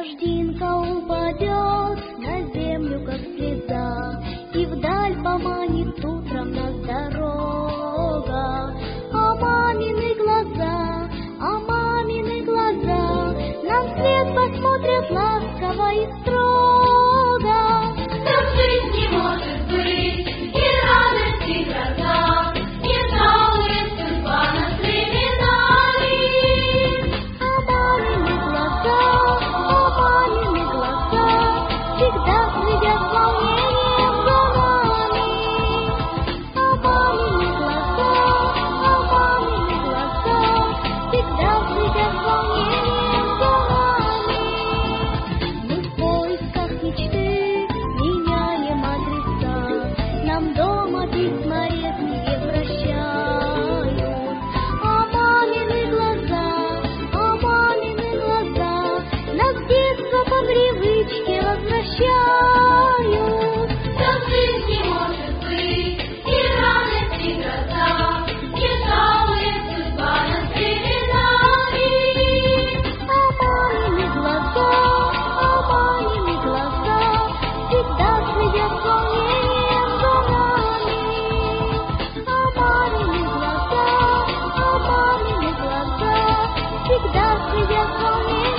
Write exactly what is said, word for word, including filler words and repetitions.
Дождинка упадет на землю, как слеза, и вдаль поманит утром нас дорога. А мамины глаза, а мамины глаза нам вслед посмотрят ласково и строго. Так жить не может быть, и радость, и гроза, не жалует судьба нас временами. А мамины глаза, а мамины глаза всегда следят волнением за нами. А мамины глаза, а мамины глаза всегда следят волнением за нами. Мы в поисках мечты меняем адреса, нам дома письма редкие прощают. А мамины глаза, а мамины глаза нас в детство по привычке возвращают. Так жить не может быть, и радость, и гроза, не жалует судьба нас временами. А мамины глаза, а мамины глаза всегда следят волнением за нами. А мамины глаза, а мамины глаза всегда следят волнением